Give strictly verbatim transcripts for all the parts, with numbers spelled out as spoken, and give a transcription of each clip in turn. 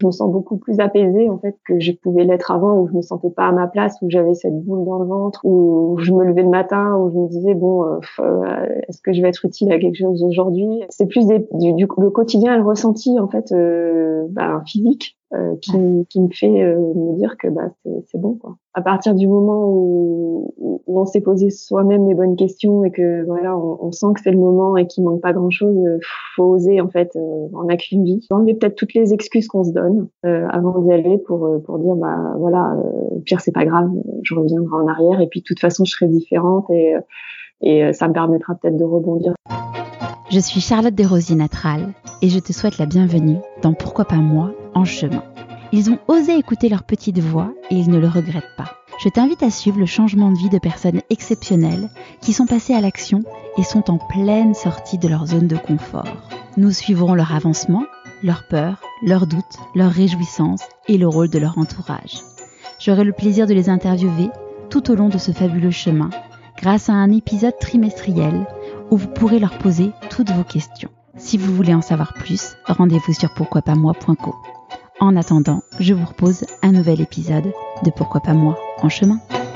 Je me sens beaucoup plus apaisée en fait que je pouvais l'être avant, où je me sentais pas à ma place, où j'avais cette boule dans le ventre, où je me levais le matin, où je me disais bon, euh, est-ce que je vais être utile à quelque chose aujourd'hui? C'est plus des, du, du le quotidien, le ressenti en fait, euh, bah, physique. Euh, qui, qui me fait euh, me dire que bah c'est, c'est bon quoi. À partir du moment où, où on s'est posé soi-même les bonnes questions et que voilà on, on sent que c'est le moment et qu'il manque pas grand chose, euh, faut oser en fait. Euh, on n'a qu'une vie. Enlever peut-être toutes les excuses qu'on se donne euh, avant d'y aller pour pour dire bah voilà euh, au pire c'est pas grave, je reviendrai en arrière et puis de toute façon je serai différente et et ça me permettra peut-être de rebondir. Je suis Charlotte Desrosiers Natral et je te souhaite la bienvenue dans Pourquoi pas moi en chemin. Ils ont osé écouter leur petite voix et ils ne le regrettent pas. Je t'invite à suivre le changement de vie de personnes exceptionnelles qui sont passées à l'action et sont en pleine sortie de leur zone de confort. Nous suivrons leur avancement, leurs peurs, leurs doutes, leurs réjouissances et le rôle de leur entourage. J'aurai le plaisir de les interviewer tout au long de ce fabuleux chemin grâce à un épisode trimestriel où vous pourrez leur poser toutes vos questions. Si vous voulez en savoir plus, rendez-vous sur pourquoi pas moi point co. En attendant, je vous propose un nouvel épisode de Pourquoi pas moi en chemin.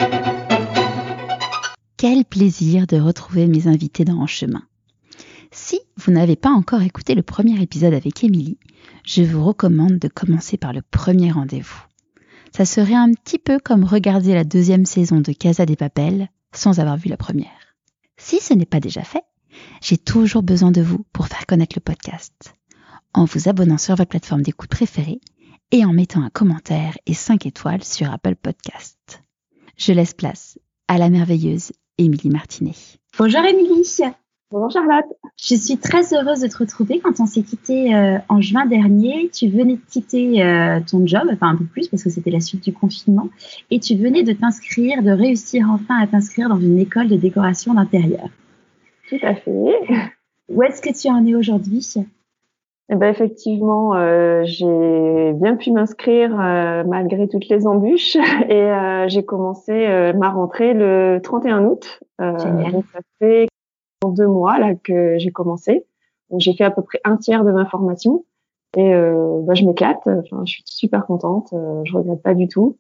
Quel plaisir de retrouver mes invités dans En chemin. Si vous n'avez pas encore écouté le premier épisode avec Émilie, je vous recommande de commencer par le premier rendez-vous. Ça serait un petit peu comme regarder la deuxième saison de Casa de Papel sans avoir vu la première. Si ce n'est pas déjà fait, j'ai toujours besoin de vous pour faire connaître le podcast. En vous abonnant sur votre plateforme d'écoute préférée et en mettant un commentaire et cinq étoiles sur Apple Podcast. Je laisse place à la merveilleuse Émilie Martinet. Bonjour Émilie. Bonjour Charlotte. Je suis très heureuse de te retrouver. Quand on s'est quitté euh, en juin dernier, tu venais de quitter euh, ton job, enfin un peu plus parce que c'était la suite du confinement, et tu venais de t'inscrire, de réussir enfin à t'inscrire dans une école de décoration d'intérieur. Tout à fait. Où est-ce que tu en es aujourd'hui ? Eh ben effectivement, euh, j'ai bien pu m'inscrire euh, malgré toutes les embûches et euh, j'ai commencé euh, ma rentrée le trente et un août. Euh, Génial. Donc ça fait deux mois là que j'ai commencé. Donc j'ai fait à peu près un tiers de ma formation et euh, bah, je m'éclate. Enfin, je suis super contente. Euh, je regrette pas du tout.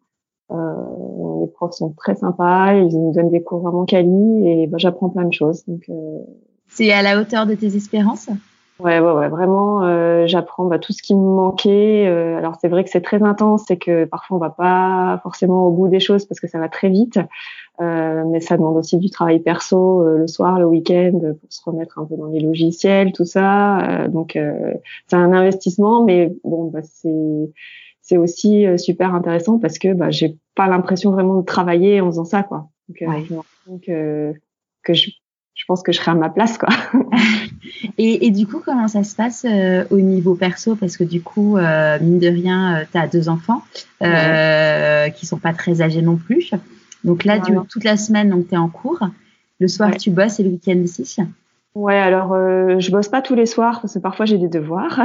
Euh, les profs sont très sympas. Ils nous donnent des cours vraiment quali et bah, j'apprends plein de choses. Donc euh... c'est à la hauteur de tes espérances ? Ouais, ouais, ouais, vraiment, euh, j'apprends bah, tout ce qui me manquait. Euh, alors c'est vrai que c'est très intense et que parfois on va pas forcément au bout des choses parce que ça va très vite. Euh, mais ça demande aussi du travail perso euh, le soir, le week-end, pour se remettre un peu dans les logiciels, tout ça. Euh, donc euh, c'est un investissement, mais bon, bah, c'est c'est aussi euh, super intéressant parce que bah, j'ai pas l'impression vraiment de travailler en faisant ça, quoi. Donc euh, Ouais. je me rends compte que que je je pense que je serai à ma place, quoi. et, et du coup, comment ça se passe euh, au niveau perso ? Parce que du coup, euh, mine de rien, euh, tu as deux enfants euh, ouais. qui sont pas très âgés non plus. Donc là, du, toute la semaine, donc tu es en cours. Le soir, ouais. Tu bosses et le week-end aussi ? Ouais, alors euh, je bosse pas tous les soirs parce que parfois j'ai des devoirs.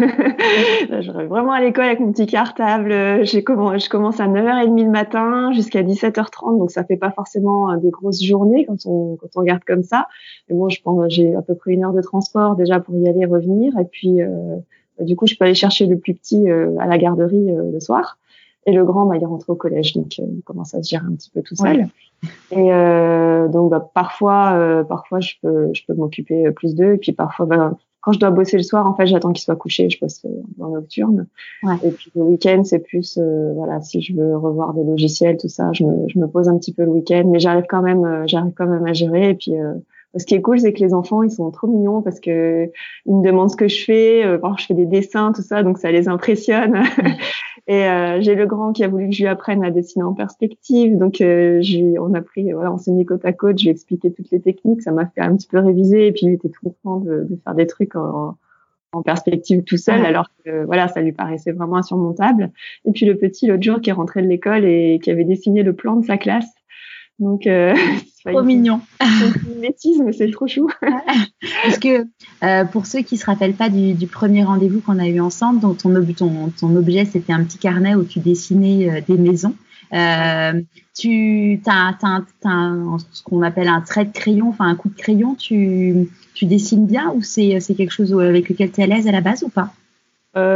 Je vais vraiment à l'école avec mon petit cartable. J'ai comm- je commence à neuf heures trente le matin jusqu'à dix-sept heures trente, donc ça fait pas forcément des grosses journées quand on quand on regarde comme ça. Mais bon, je pense j'ai à peu près une heure de transport déjà pour y aller et revenir. Et puis euh, du coup, je peux aller chercher le plus petit euh, à la garderie euh, le soir. Et le grand, bah, il est rentré au collège, donc euh, il commence à se gérer un petit peu tout seul. Ouais. Et euh, donc bah, parfois, euh, parfois je peux, je peux m'occuper plus d'eux. Et puis parfois, bah, quand je dois bosser le soir, en fait, j'attends qu'ils soient couchés. Je bosse en nocturne. Ouais. Et puis le week-end, c'est plus, euh, voilà, si je veux revoir des logiciels, tout ça, je me, je me pose un petit peu le week-end, mais j'arrive quand même, euh, j'arrive quand même à gérer. Et puis euh, ce qui est cool, c'est que les enfants, ils sont trop mignons parce que ils me demandent ce que je fais. Euh, quand je fais des dessins, tout ça, donc ça les impressionne. Et euh, j'ai le grand qui a voulu que je lui apprenne à dessiner en perspective, donc euh, j'ai, on a pris, voilà, on s'est mis côte à côte. Je lui ai expliqué toutes les techniques, ça m'a fait un petit peu réviser. Et puis il était tout content de, de faire des trucs en, en perspective tout seul, alors que voilà, ça lui paraissait vraiment insurmontable. Et puis le petit l'autre jour qui est rentré de l'école et qui avait dessiné le plan de sa classe. Donc, euh, c'est trop mignon. C'est une bêtise, mais c'est trop chou. Parce que euh, pour ceux qui se rappellent pas du, du premier rendez-vous qu'on a eu ensemble, donc ton, ton, ton objet c'était un petit carnet où tu dessinais euh, des maisons. Euh, tu as, t'as, t'as ce qu'on appelle un trait de crayon, enfin un coup de crayon. Tu, tu dessines bien ou c'est, c'est quelque chose avec lequel tu es à l'aise à la base ou pas? Euh, alors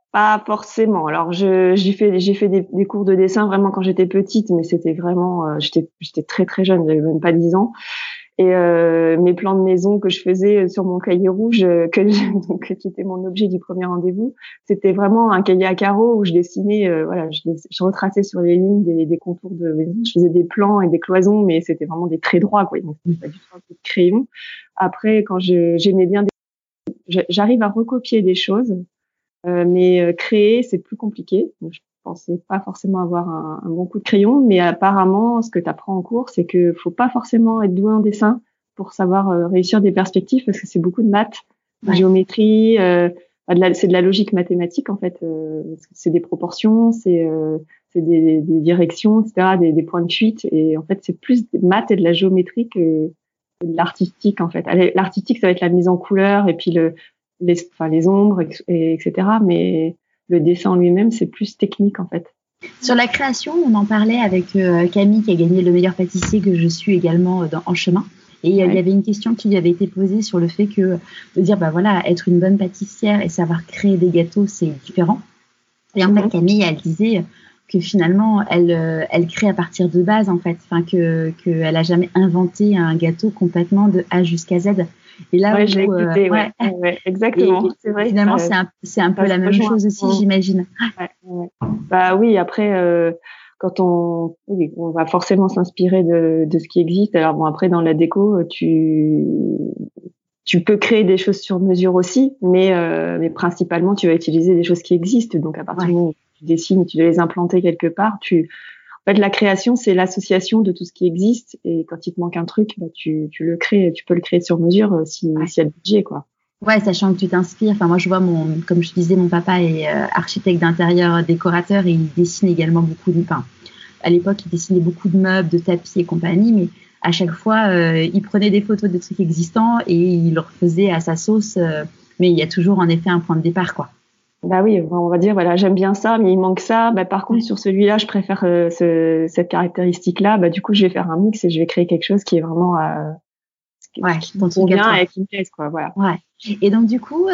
Pas forcément. Alors je j'ai fait j'ai fait des, des cours de dessin vraiment quand j'étais petite, mais c'était vraiment euh, j'étais j'étais très très jeune, j'avais même pas dix ans. Et euh, mes plans de maison que je faisais sur mon cahier rouge, euh, que je, donc qui était mon objet du premier rendez-vous, c'était vraiment un cahier à carreaux où je dessinais, euh, voilà, je, je retraçais sur les lignes des, des contours de maison. Je faisais des plans et des cloisons, mais c'était vraiment des traits droits, quoi. Donc c'était pas du tout un coup de crayon. Après, quand je j'aimais bien, des, j'arrive à recopier des choses. Euh, mais euh, créer, c'est plus compliqué. Donc, je pensais pas forcément avoir un, un bon coup de crayon, mais apparemment, ce que tu apprends en cours, c'est que faut pas forcément être doué en dessin pour savoir euh, réussir des perspectives, parce que c'est beaucoup de maths, de ouais. géométrie, euh, de la, c'est de la logique mathématique en fait. Euh, c'est des proportions, c'est euh, c'est des, des directions, et cetera, des, des points de fuite, et en fait, c'est plus des maths et de la géométrie que, que de l'artistique en fait. L'artistique, ça va être la mise en couleur et puis le les, enfin, les ombres, et, etc. Mais le dessin en lui-même, c'est plus technique, en fait. Sur la création, on en parlait avec euh, Camille, qui a gagné le meilleur pâtissier, que je suis également dans En Chemin. Et ouais. Il y avait une question qui lui avait été posée sur le fait que, de dire, bah voilà, être une bonne pâtissière et savoir créer des gâteaux, c'est différent. Et en mmh. fait, Camille, elle disait que finalement, elle, elle crée à partir de base, en fait. Enfin, que, qu'elle a jamais inventé un gâteau complètement de A jusqu'à Z. Et là, ouais, où, je l'ai écouté, euh, ouais, ouais, ouais, exactement. Et, c'est vrai. Finalement, ça, c'est un, c'est un peu la même chose aussi, mmh. j'imagine. Ouais, ouais. Bah oui, après, euh, quand on, oui, on va forcément s'inspirer de, de ce qui existe. Alors bon, après, dans la déco, tu, tu peux créer des choses sur mesure aussi, mais, euh, mais principalement, tu vas utiliser des choses qui existent. Donc, à partir ouais. du moment où tu dessines, tu dois les implanter quelque part, tu, en fait, la création, c'est l'association de tout ce qui existe. Et quand il te manque un truc, bah, tu, tu le crées, tu peux le créer sur mesure si, ouais. s'il y a le budget, quoi. Ouais, sachant que tu t'inspires. Enfin, moi, je vois mon, comme je disais, mon papa est euh, architecte d'intérieur, décorateur, et il dessine également beaucoup de, enfin, à l'époque, il dessinait beaucoup de meubles, de tapis et compagnie, mais à chaque fois, euh, il prenait des photos de trucs existants et il le refaisait à sa sauce. Euh, mais il y a toujours, en effet, un point de départ, quoi. Bah oui, on va dire voilà, j'aime bien ça, mais il manque ça. Bah par contre, ouais. sur celui-là, je préfère euh, ce, cette caractéristique-là. Bah du coup, je vais faire un mix et je vais créer quelque chose qui est vraiment euh, ouais, qui me convient et qui me plaise, quoi. Voilà. Ouais. Et donc du coup, euh,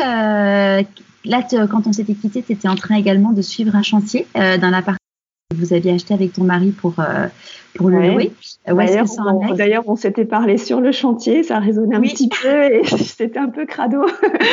là, te, quand on s'était quitté, tu étais en train également de suivre un chantier euh, dans l'appart que vous aviez acheté avec ton mari pour euh, pour le ouais. louer. Où d'ailleurs, est-ce que ça en on, est d'ailleurs, on s'était parlé sur le chantier, ça résonnait oui. un petit peu et c'était un peu crado.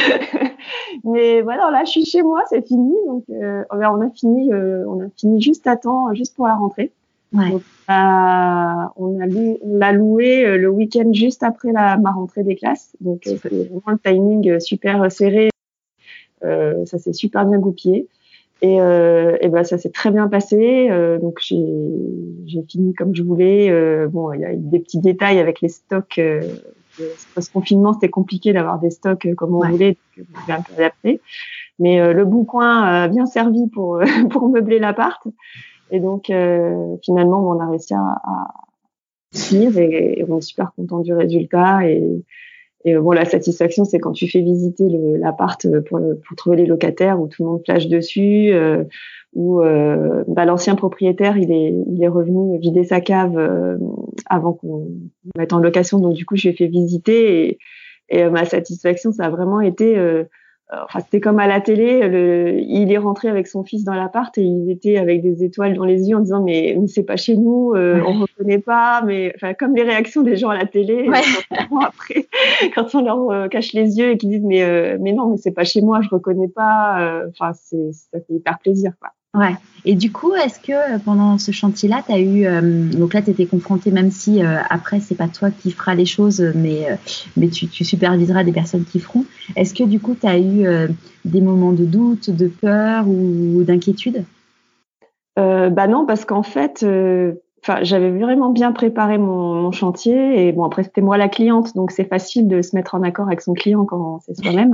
Mais voilà, là, je suis chez moi, c'est fini. Donc, euh, on a fini, euh, on a fini juste à temps, juste pour la rentrée. Ouais. Donc, euh, on a loué, on l'a loué euh, le week-end juste après la, ma rentrée des classes. Donc, euh, c'est vraiment le timing super serré. Euh, ça s'est super bien goupillé. Et, euh, et ben ça s'est très bien passé. Euh, donc j'ai j'ai fini comme je voulais. Euh, bon, il y a des petits détails avec les stocks. Euh, ce confinement, c'était compliqué d'avoir des stocks comme on ouais. voulait, donc on devait un peu adapter. Mais euh, le bon coin a bien servi pour pour meubler l'appart. Et donc euh, finalement, on a réussi à, à finir et, et on est super content du résultat. Et Et bon, la satisfaction, c'est quand tu fais visiter le, l'appart pour, pour trouver les locataires où tout le monde plage dessus, euh, où euh, bah, l'ancien propriétaire, il est, il est revenu vider sa cave euh, avant qu'on mette en location. Donc du coup, je lui ai fait visiter et, et euh, ma satisfaction, ça a vraiment été, euh, enfin c'était comme à la télé. Le, il est rentré avec son fils dans l'appart et il était avec des étoiles dans les yeux en disant mais, mais c'est pas chez nous, euh, on reconnaît pas. Mais enfin comme les réactions des gens à la télé. Ouais. Après, quand on leur euh, cache les yeux et qu'ils disent mais euh, mais non mais c'est pas chez moi, je reconnais pas. Enfin euh, c'est ça fait hyper plaisir quoi. Ouais. Et du coup, est-ce que pendant ce chantier-là, tu as eu euh, donc là tu étais confrontée, même si euh, après c'est pas toi qui feras les choses, mais euh, mais tu, tu superviseras des personnes qui feront. Est-ce que du coup tu as eu euh, des moments de doute, de peur ou d'inquiétude? euh, Bah non, parce qu'en fait. Euh... Enfin, j'avais vraiment bien préparé mon, mon chantier et bon après c'était moi la cliente donc c'est facile de se mettre en accord avec son client quand c'est soi-même.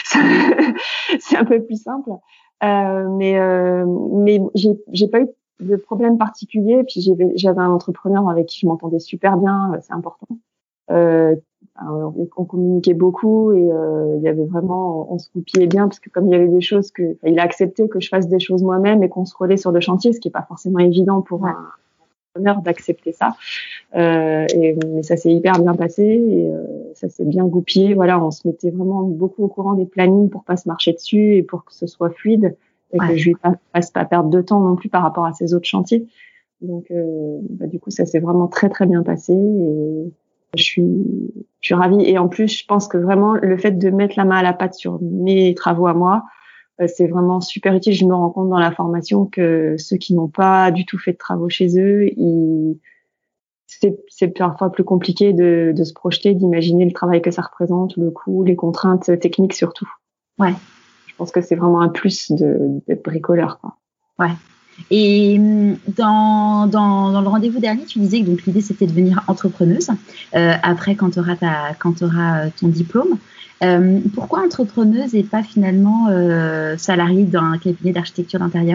C'est un peu plus simple. Euh, mais euh, mais j'ai j'ai pas eu de problème particulier. Puis j'avais j'avais un entrepreneur avec qui je m'entendais super bien, c'est important. Euh, alors, on communiquait beaucoup et euh, il y avait vraiment on se goupillait bien parce que comme il y avait des choses que il a accepté que je fasse des choses moi-même et qu'on se relaie sur le chantier, ce qui est pas forcément évident pour ouais. un d'accepter ça euh, et mais ça s'est hyper bien passé et euh, ça s'est bien goupillé. Voilà, on se mettait vraiment beaucoup au courant des plannings pour pas se marcher dessus et pour que ce soit fluide et Ouais. que je lui fasse pas perdre de temps non plus par rapport à ses autres chantiers. Donc, euh, bah, du coup, ça s'est vraiment très très bien passé et je suis, je suis ravie. Et en plus, je pense que vraiment le fait de mettre la main à la pâte sur mes travaux à moi, euh, c'est vraiment super utile. Je me rends compte dans la formation que ceux qui n'ont pas du tout fait de travaux chez eux, ils, c'est, c'est parfois plus compliqué de, de se projeter, d'imaginer le travail que ça représente, le coût, les contraintes techniques surtout. Ouais. Je pense que c'est vraiment un plus de, d'être bricoleur, quoi. Ouais. Et dans, dans, dans le rendez-vous dernier, tu disais que donc l'idée c'était de devenir entrepreneuse euh, après quand tu auras ta quand tu auras ton diplôme. Euh, pourquoi entrepreneuse et pas finalement euh, salariée d'un cabinet d'architecture d'intérieur?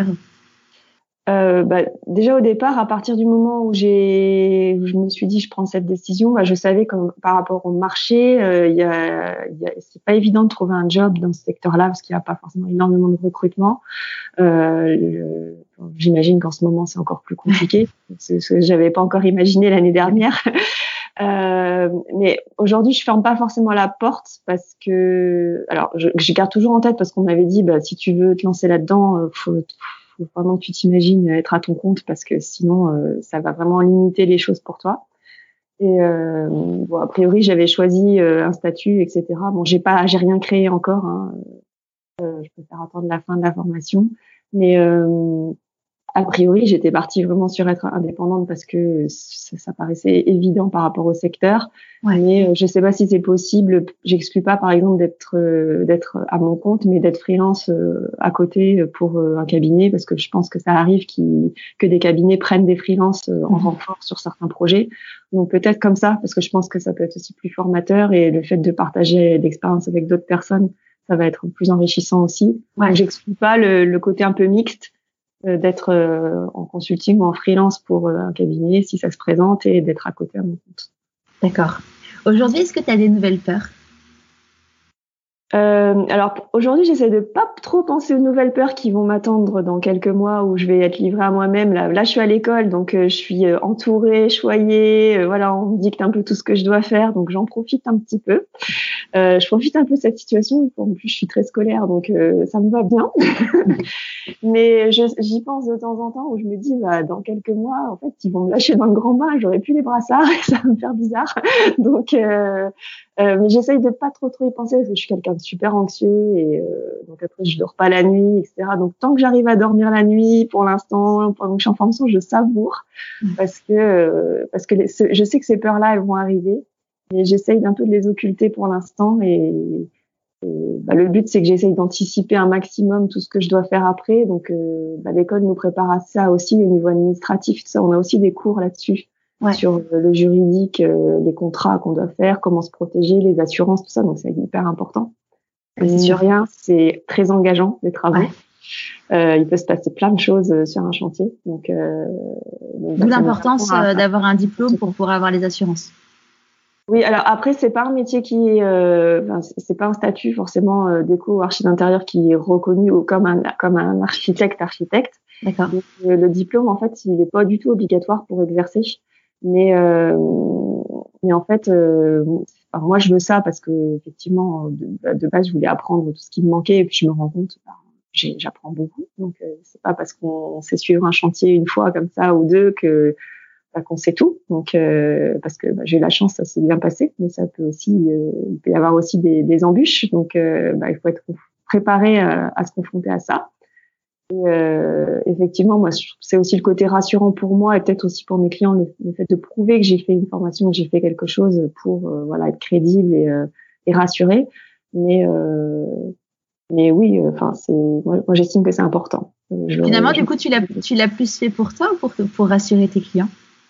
Euh, bah, déjà au départ, à partir du moment où j'ai, où je me suis dit je prends cette décision, bah, je savais que par rapport au marché, euh, y a, y a, c'est pas évident de trouver un job dans ce secteur-là parce qu'il n'y a pas forcément énormément de recrutement. Euh, le, j'imagine qu'en ce moment c'est encore plus compliqué, ce, ce que j'avais pas encore imaginé l'année dernière. Euh, mais aujourd'hui, je ferme pas forcément la porte parce que, alors, je, je garde toujours en tête parce qu'on m'avait dit, bah, si tu veux te lancer là-dedans, faut, faut vraiment que tu t'imagines être à ton compte parce que sinon, euh, ça va vraiment limiter les choses pour toi. Et euh, bon, a priori, j'avais choisi euh, un statut, et cetera. Bon, j'ai pas, j'ai rien créé encore. Hein. Euh, je préfère attendre la fin de la formation, mais euh, a priori, j'étais partie vraiment sur être indépendante parce que ça, ça paraissait évident par rapport au secteur. Ouais. Mais euh, je sais pas si c'est possible. J'exclus pas, par exemple, d'être euh, d'être à mon compte, mais d'être freelance euh, à côté pour euh, un cabinet parce que je pense que ça arrive qui que des cabinets prennent des freelances euh, en mmh. renfort sur certains projets. Donc peut-être comme ça, parce que je pense que ça peut être aussi plus formateur et le fait de partager l'expérience avec d'autres personnes, ça va être plus enrichissant aussi. Ouais. Donc j'exclus pas le, le côté un peu mixte d'être euh, en consulting ou en freelance pour euh, un cabinet si ça se présente et d'être à côté à mon compte. D'accord. Aujourd'hui, est-ce que tu as des nouvelles peurs? Euh, alors aujourd'hui, j'essaie de pas trop penser aux nouvelles peurs qui vont m'attendre dans quelques mois où je vais être livrée à moi-même. Là, là je suis à l'école, donc euh, je suis euh, entourée, choyée. Euh, voilà, on me dicte un peu tout ce que je dois faire, donc j'en profite un petit peu. Euh, je profite un peu de cette situation. En plus, je suis très scolaire, donc euh, ça me va bien. Mais je, j'y pense de temps en temps où je me dis, bah, dans quelques mois, en fait, ils vont me lâcher dans le grand bain, j'aurai plus les brassards et ça va me faire bizarre. Donc, euh, euh, mais j'essaye de pas trop trop y penser parce que je suis quelqu'un de super anxieux et euh, donc après je dors pas la nuit, et cetera. Donc tant que j'arrive à dormir la nuit, pour l'instant, pendant que je suis en formation, je savoure parce que euh, parce que les, ce, je sais que ces peurs-là, elles vont arriver. Et j'essaye d'un peu de les occulter pour l'instant et, et bah, le but c'est que j'essaye d'anticiper un maximum tout ce que je dois faire après. Donc euh, bah, l'école nous prépare à ça aussi au niveau administratif. Tout ça, on a aussi des cours là-dessus ouais. sur le juridique, euh, les contrats qu'on doit faire, comment se protéger, les assurances, tout ça. Donc c'est hyper important. Ouais, c'est sur rien, c'est très engageant les travaux. Ouais. Euh, il peut se passer plein de choses sur un chantier. Donc, euh, donc d'où l'importance à... d'avoir un diplôme pour pouvoir avoir les assurances. Oui, alors après c'est pas un métier qui est, euh, enfin, c'est pas un statut forcément euh, déco ou archi d'intérieur qui est reconnu comme un comme un architecte architecte. D'accord. Donc, euh, le diplôme en fait il est pas du tout obligatoire pour exercer, mais euh, mais en fait euh, enfin, moi je veux ça parce que effectivement de, de base je voulais apprendre tout ce qui me manquait et puis je me rends compte bah, j'ai, j'apprends beaucoup donc euh, c'est pas parce qu'on sait suivre un chantier une fois comme ça ou deux que qu'on sait tout, donc euh, parce que bah, j'ai eu la chance, ça s'est bien passé, mais ça peut aussi, euh, il peut y avoir aussi des, des embûches, donc euh, bah, il faut être préparé à, à se confronter à ça. Et euh, effectivement, moi, c'est aussi le côté rassurant pour moi et peut-être aussi pour mes clients, le, le fait de prouver que j'ai fait une formation, que j'ai fait quelque chose pour euh, voilà être crédible et, euh, et rassuré. Mais euh, mais oui, enfin, c'est moi, moi j'estime que c'est important. Je, Finalement, je, du coup, tu l'as tu l'as plus fait pour toi ou pour pour rassurer tes clients?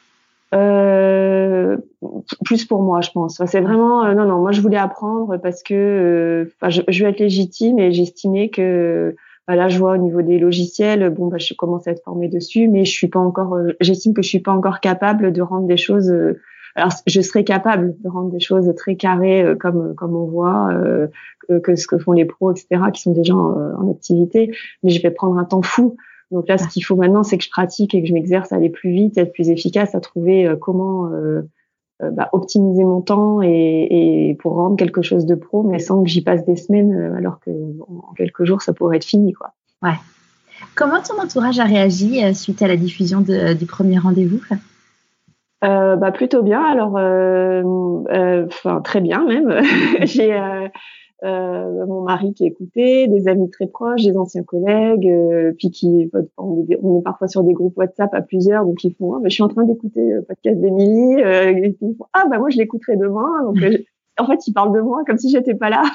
Euh, plus pour moi, je pense. Enfin, c'est vraiment euh, non, non. Moi, je voulais apprendre parce que, enfin, euh, je, je veux être légitime et j'estimais que, bah, là, je vois au niveau des logiciels, bon, bah, je commence à être formée dessus, mais je suis pas encore. Euh, j'estime que je suis pas encore capable de rendre des choses. Euh, alors, je serais capable de rendre des choses très carrées, euh, comme comme on voit euh, que, que ce que font les pros, et cetera, qui sont déjà en, en activité. Mais je vais prendre un temps fou. Donc là, ce qu'il faut maintenant, c'est que je pratique et que je m'exerce à aller plus vite, être plus efficace, à trouver euh, comment euh, euh, bah, optimiser mon temps et, et pour rendre quelque chose de pro, mais sans que j'y passe des semaines, euh, alors que en quelques jours, ça pourrait être fini, quoi. Ouais. Comment ton entourage a réagi euh, suite à la diffusion de, du premier rendez-vous? euh, bah, Plutôt bien. Alors, euh, euh, enfin, très bien même. J'ai euh, euh, mon mari qui écoutait, des amis très proches, des anciens collègues, euh, puis qui, on est, on est parfois sur des groupes WhatsApp à plusieurs, donc ils font, ah, bah, je suis en train d'écouter le podcast d'Émilie, euh, et puis ils font, ah bah moi je l'écouterai demain. Donc, euh, en fait, ils parlent de moi comme si j'étais pas là.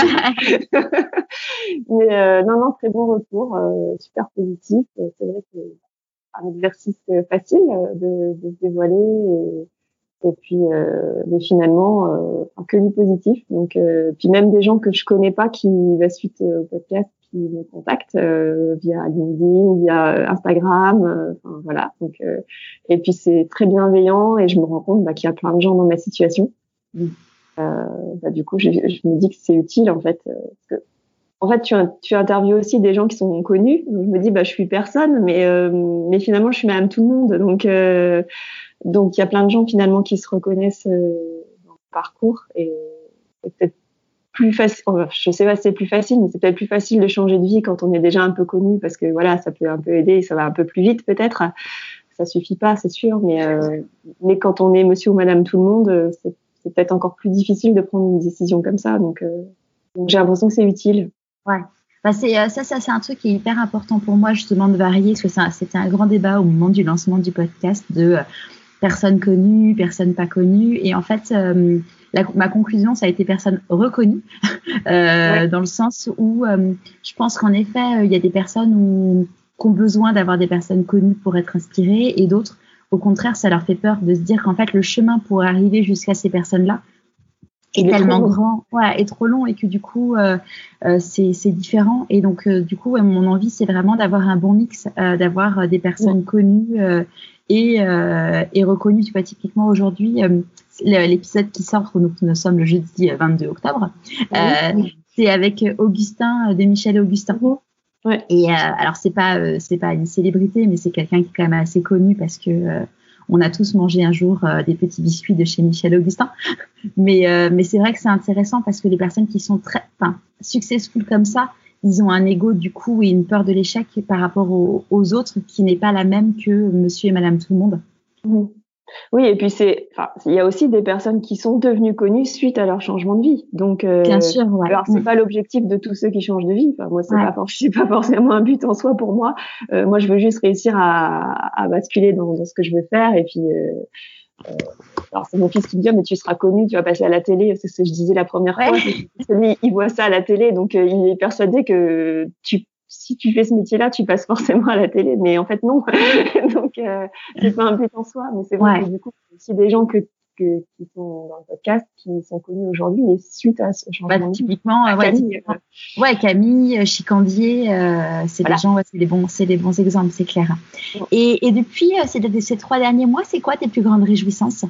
Mais euh, non, non, très bon retour, euh, super positif. C'est vrai que c'est un exercice facile de, de se dévoiler. Et, et puis, euh, mais finalement, euh, que du positif. Donc, euh, puis même des gens que je connais pas qui, bah, suite au podcast, qui me contactent euh, via LinkedIn, via Instagram. Euh, enfin voilà. Donc, euh, et puis c'est très bienveillant et je me rends compte bah, qu'il y a plein de gens dans ma situation. Mm. Euh, bah, du coup, je, je me dis que c'est utile en fait. Euh, parce que, en fait, tu, tu interviews aussi des gens qui sont connus. Donc, je me dis, bah, je suis personne, mais, euh, mais finalement, je suis madame tout le monde. Donc, euh, donc, il y a plein de gens finalement qui se reconnaissent euh, dans le parcours et c'est peut-être plus facile. Enfin, je sais pas si c'est plus facile, mais c'est peut-être plus facile de changer de vie quand on est déjà un peu connu parce que voilà, ça peut un peu aider, ça va un peu plus vite peut-être. Ça suffit pas, c'est sûr, mais euh, mais quand on est monsieur ou madame tout le monde, c'est, c'est peut-être encore plus difficile de prendre une décision comme ça. Donc, euh, donc j'ai l'impression que c'est utile. Ouais. Bah c'est, ça, ça, c'est un truc qui est hyper important pour moi, justement, de varier, parce que ça, c'était un grand débat au moment du lancement du podcast de euh, personnes connues, personnes pas connues. Et en fait, euh, la, ma conclusion, ça a été personnes reconnues, euh, ouais. Dans le sens où euh, je pense qu'en effet, il y a des personnes où, qui ont besoin d'avoir des personnes connues pour être inspirées, et d'autres, au contraire, ça leur fait peur de se dire qu'en fait, le chemin pour arriver jusqu'à ces personnes-là, est tellement grand, ouais, est trop long et que du coup euh, euh, c'est c'est différent et donc euh, du coup ouais, mon envie c'est vraiment d'avoir un bon mix, euh, d'avoir euh, des personnes ouais. connues euh, et euh, et reconnues. Tu vois, typiquement aujourd'hui euh, l'épisode qui sort, nous, nous sommes le jeudi vingt-deux octobre, euh, oui. C'est avec Augustin de Michel et Augustin. Oui. Ouais. Et euh, alors c'est pas euh, c'est pas une célébrité, mais c'est quelqu'un qui est quand même assez connu parce que euh, on a tous mangé un jour euh, des petits biscuits de chez Michel Augustin. Mais, euh, mais c'est vrai que c'est intéressant parce que les personnes qui sont très, enfin, successful comme ça, ils ont un ego du coup et une peur de l'échec par rapport aux, aux autres qui n'est pas la même que monsieur et madame tout le monde. Mmh. Oui, et puis c'est, enfin, il y a aussi des personnes qui sont devenues connues suite à leur changement de vie. Donc, euh, bien sûr, ouais. Alors c'est mmh. pas l'objectif de tous ceux qui changent de vie. Enfin, moi, c'est ouais. pas, c'est pas forcément un but en soi pour moi. Euh, moi, je veux juste réussir à, à basculer dans, dans ce que je veux faire. Et puis, euh, euh, alors c'est mon fils qui me dit, mais tu seras connu, tu vas passer à la télé. C'est ce que je disais la première ouais. fois. Parce que lui, il voit ça à la télé, donc euh, il est persuadé que tu si tu fais ce métier-là, tu passes forcément à la télé, mais en fait non. Donc euh, c'est pas un but en soi, mais c'est vrai ouais. que du coup, il y a aussi des gens que, que qui sont dans le podcast qui sont connus aujourd'hui, mais suite à ce changement. Bah, typiquement, de ouais, Camille, typiquement. Euh... ouais, Camille, Chicandier, euh, c'est voilà. des gens, ouais, c'est des bons, c'est des bons exemples, c'est clair. Ouais. Et, et depuis ces, ces trois derniers mois, c'est quoi tes plus grandes réjouissances?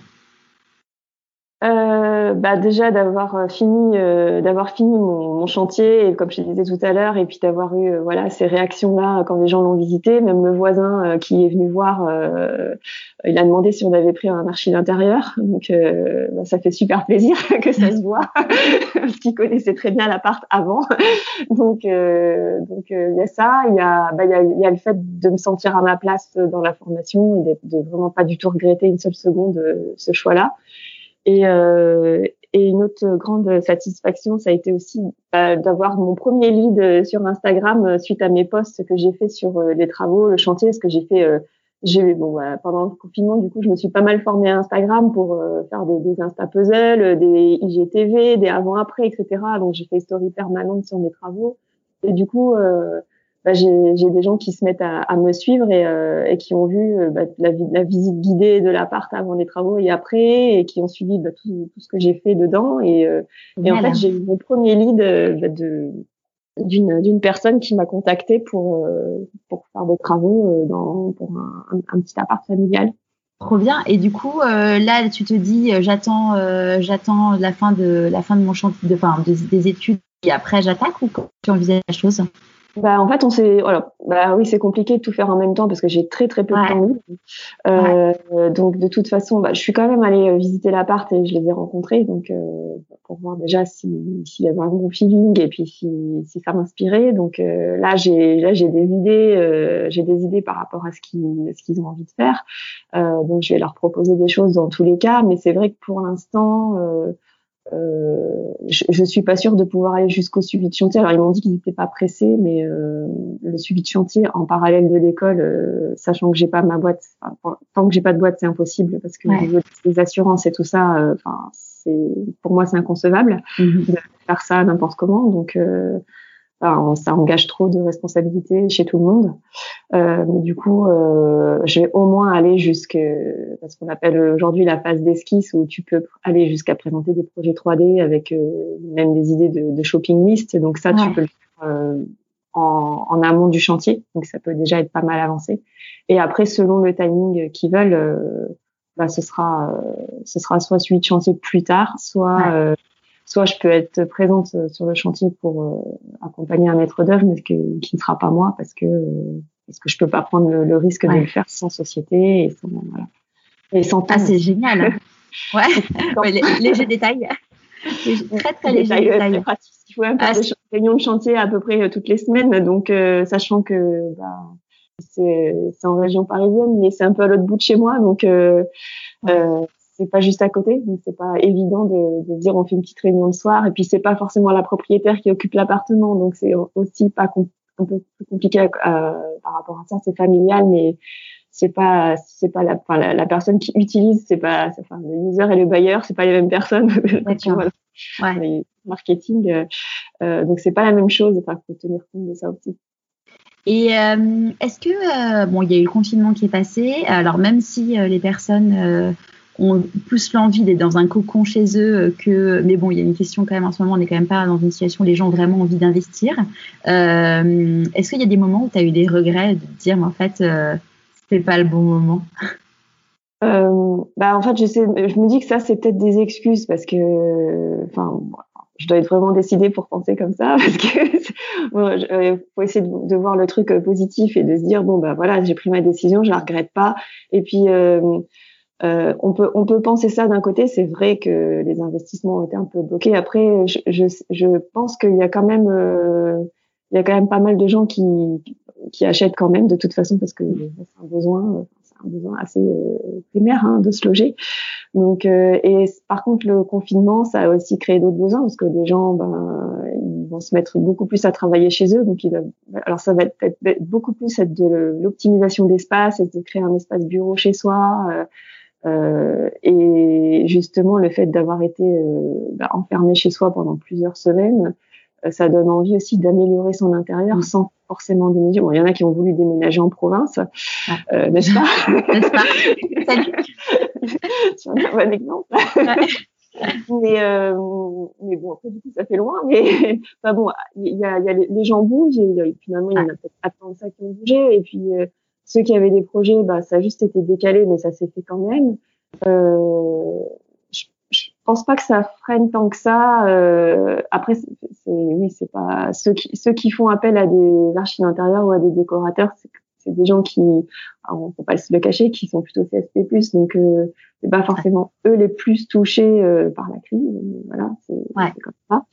Euh, bah déjà d'avoir fini euh, d'avoir fini mon, mon chantier et comme je te disais tout à l'heure et puis d'avoir eu euh, voilà ces réactions là quand les gens l'ont visité, même le voisin euh, qui est venu voir euh, il a demandé si on avait pris un archi d'intérieur, donc euh, bah, ça fait super plaisir que ça se voit parce qu'il connaissait très bien l'appart avant. Donc euh, donc il euh, y a ça, il y a bah il y a il y a le fait de me sentir à ma place dans la formation et de, de vraiment pas du tout regretter une seule seconde euh, ce choix là. Et, euh, et une autre grande satisfaction, ça a été aussi bah, d'avoir mon premier lead sur Instagram suite à mes posts que j'ai fait sur euh, les travaux, le chantier, parce que j'ai fait, euh, j'ai bon bah, pendant le confinement, du coup, je me suis pas mal formée à Instagram pour euh, faire des, des Insta puzzles, des I G T V, des avant-après, et cetera. Donc j'ai fait story permanente sur mes travaux. Et du coup, euh, bah, j'ai, j'ai des gens qui se mettent à, à me suivre et, euh, et qui ont vu euh, bah, la, la visite guidée de l'appart avant les travaux et après, et qui ont suivi bah, tout, tout ce que j'ai fait dedans. Et, euh, et en fait, j'ai eu mon premier lead euh, bah, de, d'une, d'une personne qui m'a contactée pour, euh, pour faire des travaux euh, dans, pour un, un, un petit appart familial. Trop bien. Et du coup, euh, là, tu te dis, euh, j'attends, euh, j'attends la fin de la fin de mon chantier, de, enfin, des, des études et après j'attaque ou comment tu envisages la chose? Bah, en fait, on s'est, voilà, bah oui, c'est compliqué de tout faire en même temps parce que j'ai très très peu Ouais. de temps libre. Euh, ouais. Donc de toute façon, bah, je suis quand même allée visiter l'appart et je les ai rencontrés, donc euh, pour voir déjà si s'il y avait un bon feeling et puis si si ça m'inspirait. Donc euh, là, j'ai là j'ai des idées, euh, j'ai des idées par rapport à ce qu'ils ce qu'ils ont envie de faire. Euh, donc je vais leur proposer des choses dans tous les cas, mais c'est vrai que pour l'instant. Euh, Euh, je, je suis pas sûre de pouvoir aller jusqu'au suivi de chantier. Alors ils m'ont dit qu'ils n'étaient pas pressés, mais euh, le suivi de chantier en parallèle de l'école, euh, sachant que j'ai pas ma boîte, enfin, tant que j'ai pas de boîte, c'est impossible parce que ouais. Au niveau des assurances et tout ça, enfin, euh, c'est pour moi c'est inconcevable mm-hmm. de faire ça n'importe comment. Donc euh, enfin, ça engage trop de responsabilités chez tout le monde. Euh, mais du coup, euh, je vais au moins aller jusque, parce qu'on appelle aujourd'hui la phase d'esquisse où tu peux aller jusqu'à présenter des projets trois D avec euh, même des idées de, de shopping list. Donc ça, ouais. tu peux le faire euh, en, en amont du chantier. Donc ça peut déjà être pas mal avancé. Et après, selon le timing qu'ils veulent, euh, bah, ce sera, euh, ce sera soit suivi de chantier plus tard, soit ouais. euh, soit je peux être présente sur le chantier pour euh, accompagner un maître d'œuvre, mais que, qui ne sera pas moi parce que euh, parce que je peux pas prendre le, le risque ouais. de le faire sans société et sans voilà. Et sans temps. Ah, c'est génial. Ouais. ouais les, léger détail. Très très léger détail. détail. Très pratique. Il faut même faire ah, des réunions de chantier à peu près toutes les semaines, donc euh, sachant que bah, c'est, c'est en région parisienne, mais c'est un peu à l'autre bout de chez moi, donc. Euh, ouais. euh, c'est pas juste à côté, donc c'est pas évident de, de dire on fait une petite réunion le soir, et puis c'est pas forcément la propriétaire qui occupe l'appartement, donc c'est aussi pas com- un peu plus compliqué à, à, par rapport à ça. C'est familial, mais c'est pas c'est pas la, enfin, la, la personne qui utilise, c'est pas c'est, enfin, le user et le bailleur, c'est pas les mêmes personnes. Tu vois, ouais. Les marketing, euh, donc c'est pas la même chose. Enfin, faut tenir compte de ça aussi. Et euh, est-ce que euh, bon, il y a eu le confinement qui est passé. Alors même si euh, les personnes euh, ont plus l'envie d'être dans un cocon chez eux que, mais bon, il y a une question quand même en ce moment. On n'est quand même pas dans une situation où les gens ont vraiment envie d'investir. Euh, est-ce qu'il y a des moments où tu as eu des regrets de te dire, mais en fait, euh, c'était pas le bon moment? Euh, bah en fait, je sais, je me dis que ça c'est peut-être des excuses parce que, enfin. Je dois être vraiment décidée pour penser comme ça parce que bon, je, faut essayer de, de voir le truc positif et de se dire bon bah voilà, j'ai pris ma décision, je la regrette pas. Et puis euh, euh, on peut on peut penser ça d'un côté, c'est vrai que les investissements ont été un peu bloqués. Après, je je, je pense qu'il y a quand même euh, il y a quand même pas mal de gens qui qui achètent quand même de toute façon parce que c'est un besoin c'est un besoin assez euh, primaire hein, de se loger. Donc, euh, et par contre, le confinement, ça a aussi créé d'autres besoins parce que les gens, ben, ils vont se mettre beaucoup plus à travailler chez eux. Donc, ils doivent, alors ça va être, être beaucoup plus être de l'optimisation d'espace, et de créer un espace bureau chez soi. Euh, euh, et justement, le fait d'avoir été euh, ben, enfermé chez soi pendant plusieurs semaines, euh, ça donne envie aussi d'améliorer son intérieur mmh. sans forcément déménager. Bon, il y en a qui ont voulu déménager en province, ah. euh, n'est-ce pas N'est-ce pas Salut. C'est un bon exemple. Ouais. mais, euh, mais bon, après, du coup, ça fait loin. Mais enfin, bon, il y a, il y a les, les gens bougent. Et finalement, il y en a peut-être pas tant que ça qui ont bougé. Et puis, euh, ceux qui avaient des projets, bah, ça a juste été décalé, mais ça s'est fait quand même. Euh, je, je pense pas que ça freine tant que ça. Euh, après, c'est, c'est, oui, c'est pas ceux qui, ceux qui font appel à des architectes d'intérieur ou à des décorateurs, c'est c'est des gens qui, on faut pas se le cacher, qui sont plutôt C S P plus, donc euh, c'est pas forcément eux les plus touchés euh, par la crise. Voilà, c'est, ouais. c'est comme ça.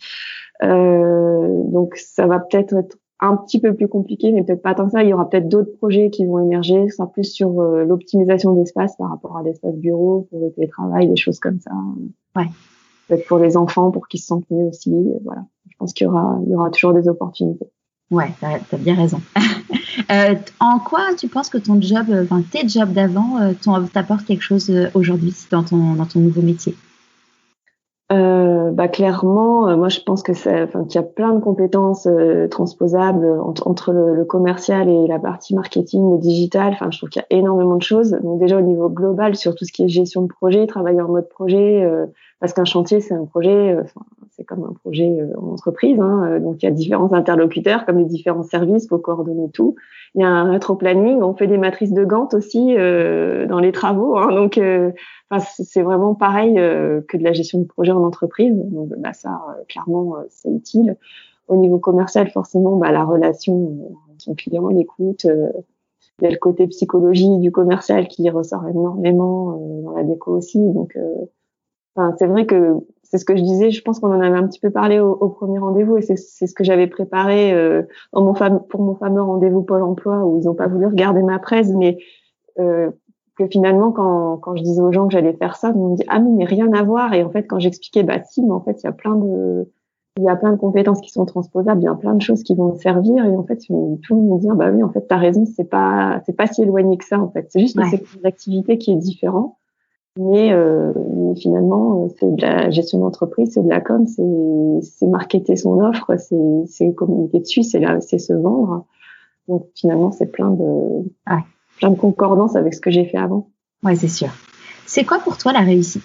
Euh, donc ça va peut-être être un petit peu plus compliqué, mais peut-être pas tant que ça. Il y aura peut-être d'autres projets qui vont émerger, ce sera plus sur euh, l'optimisation d'espace par rapport à l'espace bureau, pour le télétravail, des choses comme ça. Ouais. Peut-être pour les enfants, pour qu'ils se sentent mieux aussi. Voilà. Je pense qu'il y aura, il y aura toujours des opportunités. Ouais, t'as, t'as bien raison. euh, en quoi tu penses que ton job, enfin tes jobs d'avant, euh, t'apportent quelque chose aujourd'hui dans ton dans ton nouveau métier? Euh, bah clairement, euh, moi je pense que ça, enfin qu'il y a plein de compétences euh, transposables entre, entre le, le commercial et la partie marketing, le digital. Enfin, je trouve qu'il y a énormément de choses. Donc déjà au niveau global, sur tout ce qui est gestion de projet, travailler en mode projet, euh, parce qu'un chantier c'est un projet, euh, c'est comme un projet euh, en entreprise. Hein, donc il y a différents interlocuteurs, comme les différents services, faut coordonner tout. Il y a un rétro-planning, on fait des matrices de Gantt aussi euh, dans les travaux. Hein, donc euh, Enfin, c'est vraiment pareil euh, que de la gestion de projet en entreprise. Donc, bah, ça, euh, clairement, euh, c'est utile. au niveau commercial, forcément, bah, la relation, euh, son client, l'écoute, euh, il y a le côté psychologie du commercial qui ressort énormément euh, dans la déco aussi. Donc, euh, enfin, c'est vrai que c'est ce que je disais. Je pense qu'on en avait un petit peu parlé au, au premier rendez-vous, et c'est, c'est ce que j'avais préparé euh, dans mon fam- pour mon fameux rendez-vous Pôle Emploi où ils n'ont pas voulu regarder ma presse, mais euh, que finalement, quand, quand je disais aux gens que j'allais faire ça, ils me disaient ah mais, mais rien à voir. Et en fait, quand j'expliquais, bah si, mais en fait, il y a plein de il y a plein de compétences qui sont transposables, il y a plein de choses qui vont me servir. Et en fait, tout le monde me dit, bah oui, en fait, t'as raison, c'est pas, c'est pas si éloigné que ça, en fait. C'est juste que Ouais. c'est une activité qui est différente. Mais, euh, mais finalement, c'est de la gestion d'entreprise, c'est de la com, c'est, c'est marketer son offre, c'est, c'est communiquer dessus, c'est là, c'est se vendre. Donc finalement, c'est plein de, ouais. plein de concordance avec ce que j'ai fait avant. Ouais, c'est sûr. C'est quoi pour toi la réussite?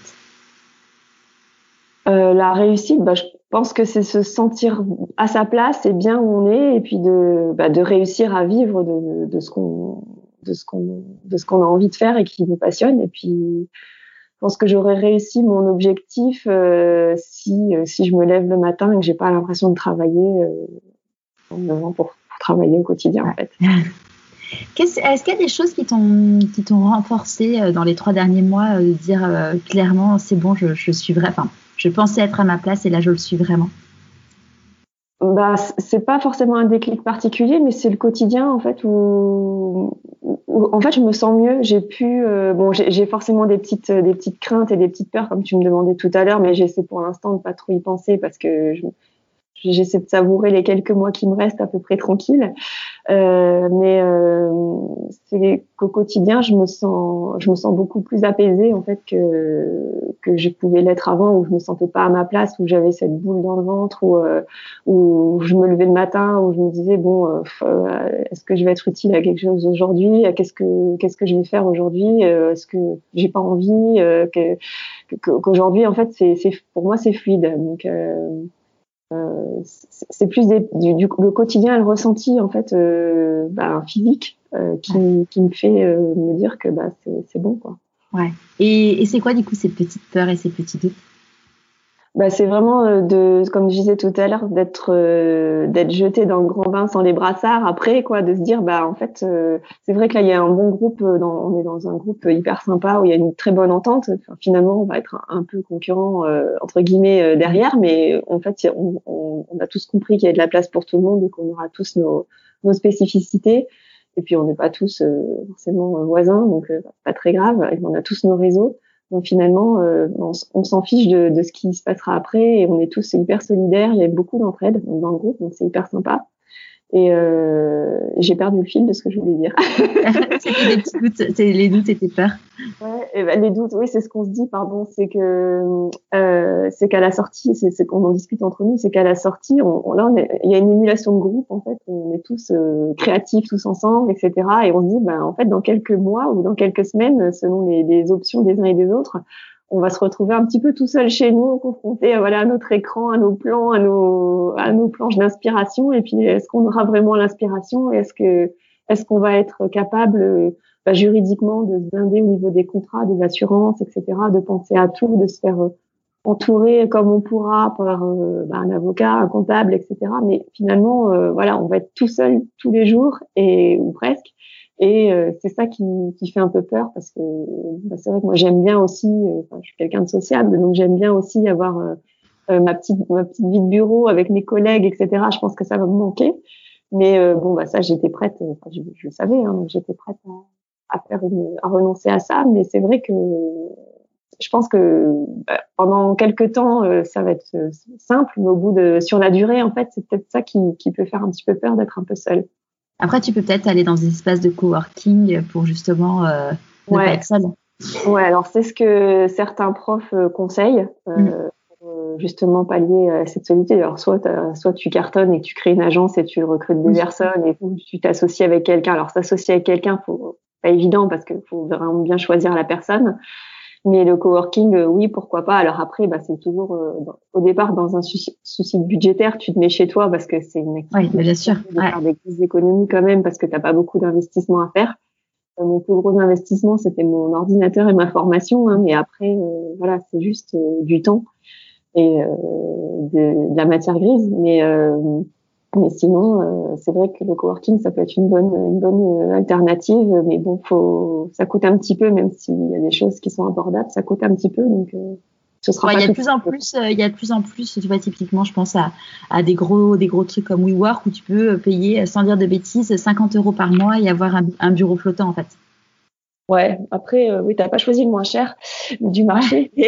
Euh, la réussite, bah, je pense que c'est se sentir à sa place et bien où on est, et puis de, bah, de réussir à vivre de, de ce qu'on, de ce qu'on, de ce qu'on a envie de faire et qui nous passionne. Et puis, je pense que j'aurais réussi mon objectif euh, si, si je me lève le matin et que j'ai pas l'impression de travailler euh, pour, pour travailler au quotidien, en fait. Qu'est-ce, est-ce qu'il y a des choses qui t'ont, qui t'ont renforcé dans les trois derniers mois, de dire euh, clairement, c'est bon, je, je suis vrai, enfin, je pensais être à ma place et là, je le suis vraiment? Bah, c'est pas forcément un déclic particulier, mais c'est le quotidien, en fait, où, où en fait, je me sens mieux. J'ai pu, euh, bon, j'ai, j'ai forcément des petites, des petites craintes et des petites peurs, comme tu me demandais tout à l'heure, mais j'essaie pour l'instant de pas trop y penser parce que je, j'essaie de savourer les quelques mois qui me restent à peu près tranquille. Euh, mais euh, c'est qu'au quotidien, je me sens, je me sens beaucoup plus apaisée en fait que que je pouvais l'être avant, où je me sentais pas à ma place, où j'avais cette boule dans le ventre, où euh, où je me levais le matin, où je me disais bon, euh, est-ce que je vais être utile à quelque chose aujourd'hui? Qu'est-ce que qu'est-ce que je vais faire aujourd'hui? Est-ce que j'ai pas envie? Que, que, qu'aujourd'hui en fait, c'est c'est pour moi c'est fluide. Donc euh, Euh, c'est plus des, du, du le quotidien, le ressenti en fait, euh, bah, physique euh, qui, ouais. qui me fait euh, me dire que bah c'est, c'est bon quoi. Ouais. Et, et c'est quoi du coup ces petites peurs et ces petits doutes? Bah c'est vraiment euh, de, comme je disais tout à l'heure, d'être euh, d'être jeté dans le grand bain sans les brassards après quoi, de se dire bah en fait euh, c'est vrai que là il y a un bon groupe, dans, on est dans un groupe hyper sympa où il y a une très bonne entente. Enfin, finalement on va être un, un peu concurrent euh, entre guillemets euh, derrière, mais en fait on, on, on a tous compris qu'il y a de la place pour tout le monde et qu'on aura tous nos, nos spécificités. Et puis on n'est pas tous euh, forcément voisins, donc euh, pas très grave. Et on a tous nos réseaux. Donc finalement, euh, on, on s'en fiche de, de ce qui se passera après et on est tous hyper solidaires. Il y a beaucoup d'entraide dans le groupe, donc c'est hyper sympa. Et euh, j'ai perdu le fil de ce que je voulais dire. C'était des petits doutes, c'est les doutes et tes peurs. Ouais, et ben les doutes, oui, c'est ce qu'on se dit, pardon, c'est que euh, c'est qu'à la sortie, c'est, c'est qu'on en discute entre nous, c'est qu'à la sortie, on, on, là, on est, il y a une émulation de groupe en fait, on est tous euh, créatifs tous ensemble, et cetera. Et on se dit, ben en fait, dans quelques mois ou dans quelques semaines, selon les, les options des uns et des autres, on va se retrouver un petit peu tout seul chez nous, confronté voilà, à notre écran, à nos plans, à nos, à nos planches d'inspiration. Et puis, est-ce qu'on aura vraiment l'inspiration? Est-ce que, est-ce qu'on va être capable, bah, juridiquement, de se blinder au niveau des contrats, des assurances, et cetera, de penser à tout, de se faire euh, entourer comme on pourra par euh, bah, un avocat, un comptable, et cetera. Mais finalement, euh, voilà, on va être tout seul tous les jours, et ou presque. Et euh, c'est ça qui, qui fait un peu peur parce que bah, c'est vrai que moi j'aime bien aussi, euh, je suis quelqu'un de sociable, donc j'aime bien aussi avoir euh, euh, ma petite ma petite vie de bureau avec mes collègues, et cetera. Je pense que ça va me manquer, mais euh, bon bah ça j'étais prête, enfin, je, je le savais, hein, donc j'étais prête à, à faire une, à renoncer à ça, mais c'est vrai que je pense que bah, pendant quelques temps euh, ça va être euh, simple, mais au bout de sur la durée en fait c'est peut-être ça qui, qui peut faire un petit peu peur d'être un peu seule. Après, tu peux peut-être aller dans des espaces de coworking pour justement euh, ne ouais. pas être seule. Ouais, alors c'est ce que certains profs euh, conseillent euh, mm. pour euh, justement pallier à cette solitude. Alors soit soit tu cartonnes et que tu crées une agence et tu recrutes des oui. personnes et tu t'associes avec quelqu'un. Alors s'associer avec quelqu'un, faut pas évident parce qu'il faut vraiment bien choisir la personne. Mais le coworking, euh, oui, pourquoi pas. Alors après, bah c'est toujours euh, au départ dans un souci, souci budgétaire, tu te mets chez toi parce que c'est une activité oui, bien sûr. de faire ouais. des grosses économies quand même parce que t'as pas beaucoup d'investissement à faire. Euh, mon plus gros investissement, c'était mon ordinateur et ma formation, hein, mais après, euh, voilà, c'est juste euh, du temps et euh, de, de la matière grise. Mais euh, Mais sinon, euh, c'est vrai que le coworking, ça peut être une bonne, une bonne alternative. Mais bon, faut, ça coûte un petit peu, même s'il y a des choses qui sont abordables, ça coûte un petit peu. Donc, euh, ce sera ouais, pas il y a de tout plus en plus, euh, il y a de plus en plus, tu vois, typiquement, je pense à, à des gros, des gros trucs comme WeWork où tu peux payer, sans dire de bêtises, cinquante euros par mois et avoir un, un bureau flottant, en fait. Ouais, après, euh, oui, t'as pas choisi le moins cher du marché. Ouais.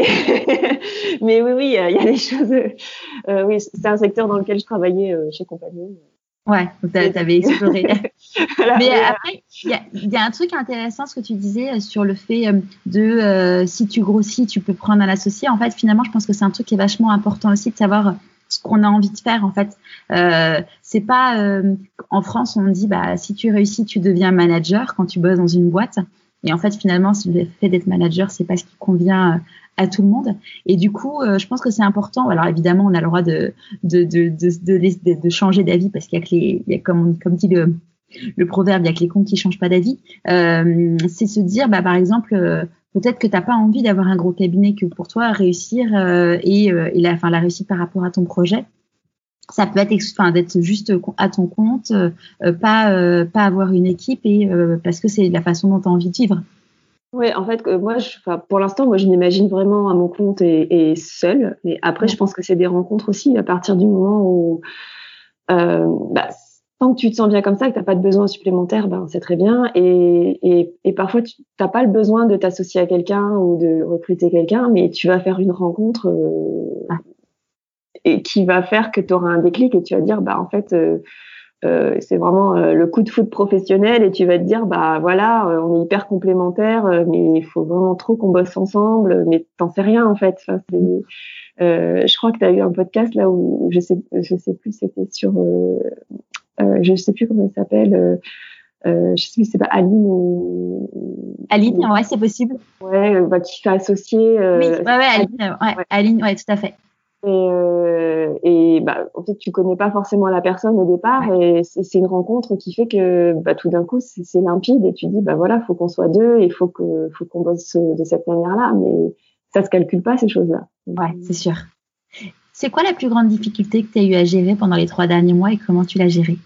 Mais oui, oui, il y, y a des choses. Euh, oui, c'est un secteur dans lequel je travaillais euh, chez Compagnon. Ouais, t'avais exploré. Voilà, mais, mais après, il y a, y a un truc intéressant, ce que tu disais sur le fait de euh, si tu grossis, tu peux prendre un associé. En fait, finalement, je pense que c'est un truc qui est vachement important aussi de savoir ce qu'on a envie de faire. En fait, euh, c'est pas euh, en France, on dit bah si tu réussis, tu deviens manager quand tu bosses dans une boîte. Et en fait, finalement, le fait d'être manager, c'est pas ce qui convient à tout le monde. Et du coup, euh, je pense que c'est important. Alors évidemment, on a le droit de de de de de, de, de changer d'avis parce qu'il y a que les, il y a comme comme dit le le proverbe, il y a que les cons qui changent pas d'avis. Euh, c'est se dire, bah par exemple, euh, peut-être que t'as pas envie d'avoir un gros cabinet, que pour toi réussir euh, et, euh, et la, enfin la réussite par rapport à ton projet. Ça peut être, enfin, d'être juste à ton compte, euh, pas, euh, pas avoir une équipe et euh, parce que c'est la façon dont tu as envie de vivre. Oui, en fait, euh, moi, je, enfin, pour l'instant, moi, je m'imagine vraiment à mon compte et, et seule. Mais après, ouais. Je pense que c'est des rencontres aussi à partir du moment où, euh, bah, tant que tu te sens bien comme ça, que t'as pas de besoin supplémentaire, ben c'est très bien. Et, et, et parfois, tu t'as pas le besoin de t'associer à quelqu'un ou de recruter quelqu'un, mais tu vas faire une rencontre. Euh, ah. Et qui va faire que tu auras un déclic et tu vas dire bah en fait euh, euh, c'est vraiment euh, le coup de foot professionnel et tu vas te dire bah voilà euh, on est hyper complémentaires euh, mais il faut vraiment trop qu'on bosse ensemble mais t'en sais rien en fait enfin, c'est, euh, je crois que tu as eu un podcast là où je sais je sais plus c'était sur euh, euh, je sais plus comment il s'appelle euh, euh, je sais plus c'est pas Aline ou Aline ou... ouais c'est possible ouais bah, qui s'est associée euh, oui ouais, ouais Aline ouais, ouais Aline ouais tout à fait. Et, euh, et bah, en fait, tu connais pas forcément la personne au départ, ouais. Et c'est, c'est une rencontre qui fait que bah, tout d'un coup, c'est, c'est limpide et tu dis bah voilà, faut qu'on soit deux, et faut que faut qu'on bosse de cette manière-là, mais ça se calcule pas ces choses-là. Ouais, c'est sûr. C'est quoi la plus grande difficulté que tu as eu à gérer pendant les trois derniers mois et comment tu l'as gérée?